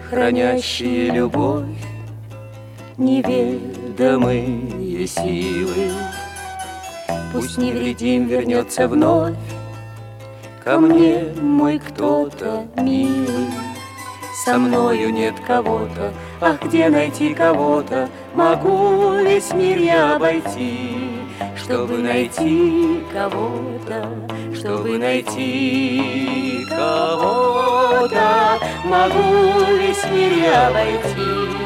хранящие любовь, неведомые силы. Пусть невредим вернется вновь ко мне мой кто-то милый. Со мною нет кого-то, ах, где найти кого-то? Могу весь мир я обойти, чтобы найти кого-то, чтобы найти кого-то. Могу весь мир я обойти,